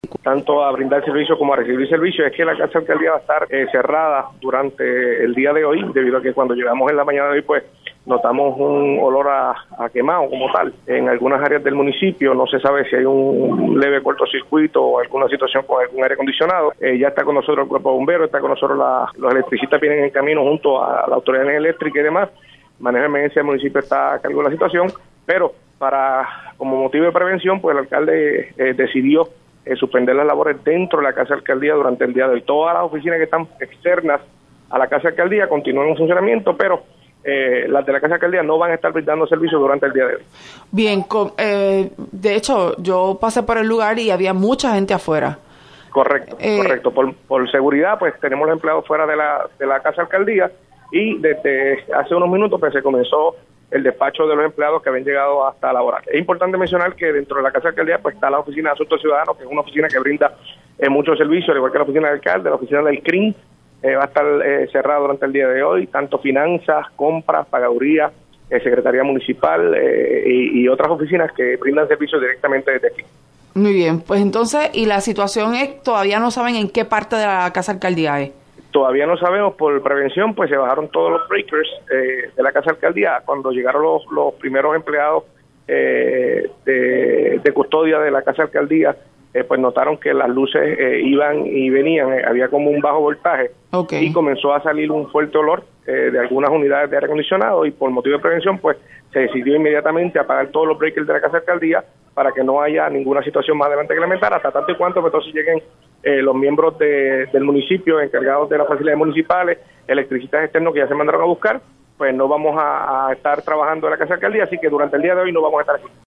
tanto a brindar servicio como a recibir servicio, es que la casa alcaldía va a estar cerrada durante el día de hoy, debido a que cuando llegamos en la mañana de hoy, pues notamos un olor a quemado como tal. En algunas áreas del municipio no se sabe si hay un leve cortocircuito o alguna situación con algún aire acondicionado. Ya está con nosotros el cuerpo de bomberos, está con nosotros los electricistas, vienen en camino junto a la autoridad eléctrica y demás. Manejo de emergencia del municipio está a cargo de la situación, pero como motivo de prevención, pues el alcalde decidió suspender las labores dentro de la casa alcaldía durante el día de hoy. Todas las oficinas que están externas a la casa alcaldía continúan en funcionamiento, pero las de la casa alcaldía no van a estar brindando servicio durante el día de hoy. Bien, de hecho, yo pasé por el lugar y había mucha gente afuera. Correcto. Por seguridad, pues tenemos los empleados fuera de la casa alcaldía, y desde hace unos minutos pues se comenzó el despacho de los empleados que habían llegado hasta la hora. Es importante mencionar que dentro de la casa alcaldía pues está la oficina de Asuntos Ciudadanos, que es una oficina que brinda muchos servicios, al igual que la oficina del alcalde. La oficina del CRIM va a estar cerrada durante el día de hoy, tanto finanzas, compras, pagaduría, secretaría municipal y otras oficinas que brindan servicios directamente desde aquí. Muy bien, pues entonces, y la situación es, todavía no saben en qué parte de la casa alcaldía es. Todavía no sabemos, por prevención, pues se bajaron todos los breakers de la casa alcaldía. Cuando llegaron los primeros empleados de custodia de la casa alcaldía, pues notaron que las luces iban y venían, había como un bajo voltaje, y comenzó a salir un fuerte olor de algunas unidades de aire acondicionado, y por motivo de prevención, pues se decidió inmediatamente apagar todos los breakers de la casa alcaldía para que no haya ninguna situación más adelante que lamentar, hasta tanto y cuanto pues, entonces lleguen los miembros del municipio encargados de las facilidades municipales, electricistas externos que ya se mandaron a buscar. Pues no vamos a estar trabajando en la casa alcaldía, así que durante el día de hoy no vamos a estar aquí.